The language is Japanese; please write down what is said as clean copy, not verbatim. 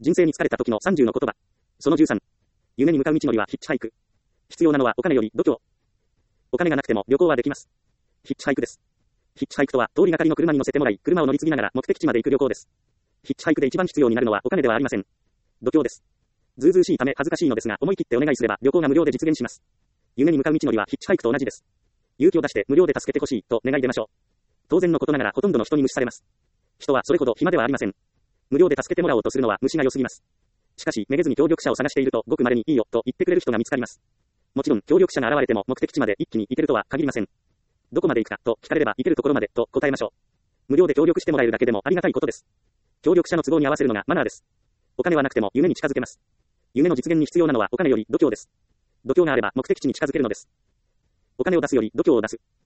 人生に疲れた時の30の言葉。その13。夢に向かう道のりはヒッチハイク。必要なのはお金より度胸。お金がなくても旅行はできます。ヒッチハイクです。ヒッチハイクとは、通りがかりの車に乗せてもらい、車を乗り継ぎながら目的地まで行く旅行です。ヒッチハイクで一番必要になるのはお金ではありません。度胸です。ずうずうしいため恥ずかしいのですが、思い切ってお願いすれば旅行が無料で実現します。夢に向かう道のりはヒッチハイクと同じです。勇気を出して無料で助けてほしいと願い出ましょう。当然のことながらほとんどの人に無視されます。人はそれほど暇ではありません。無料で助けてもらおうとするのは虫が良すぎます。しかし、めげずに協力者を探していると、ごく稀にいいよと言ってくれる人が見つかります。もちろん、協力者が現れても目的地まで一気に行けるとは限りません。どこまで行くかと聞かれれば行けるところまでと答えましょう。無料で協力してもらえるだけでもありがたいことです。協力者の都合に合わせるのがマナーです。お金はなくても夢に近づけます。夢の実現に必要なのはお金より度胸です。度胸があれば目的地に近づけるのです。お金を出すより度胸を出す。